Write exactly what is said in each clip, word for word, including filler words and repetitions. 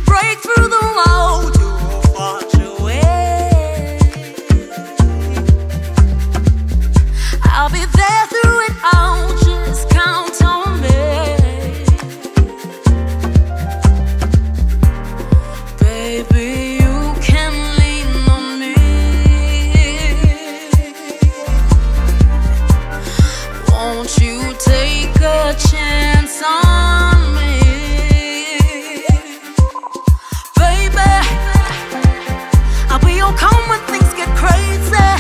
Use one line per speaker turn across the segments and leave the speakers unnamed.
break through the wall to watch away. I'll be there through it all, just count on me. Baby, you can lean on me. Won't you take a chance on me? Baby, I'll be your calm when things get crazy.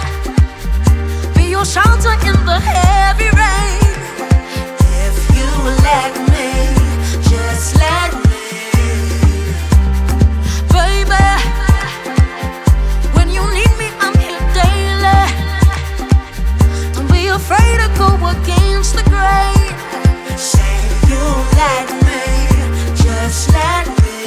Be your shelter in the heavy rain. If you let me, just let me. Baby, when you need me, I'm here daily. Don't be afraid to go against the grain. Say you let me, just let me.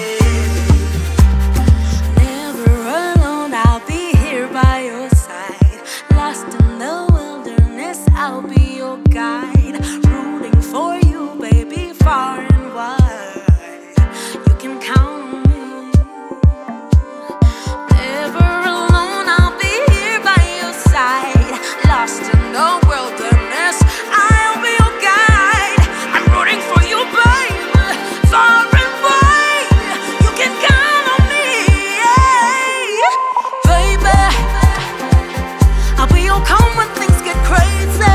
Never alone, I'll be here by your side. Lost in the wilderness, I'll be your guide. Rooting for you, baby, far and wide. You can count on me. Never alone, I'll be here by your side. Lost in the wilderness, I'll be your guide. I'm rooting for you, baby, far and wide. You can count on me, yeah. Baby, I'll be your calm when things get crazy.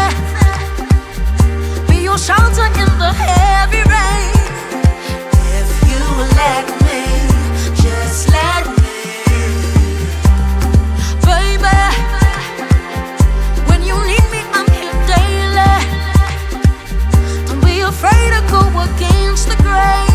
Be your shelter in the heavy rain. If you let me, just let me. Baby, when you need me, I'm here daily. Don't be afraid to go against the grain.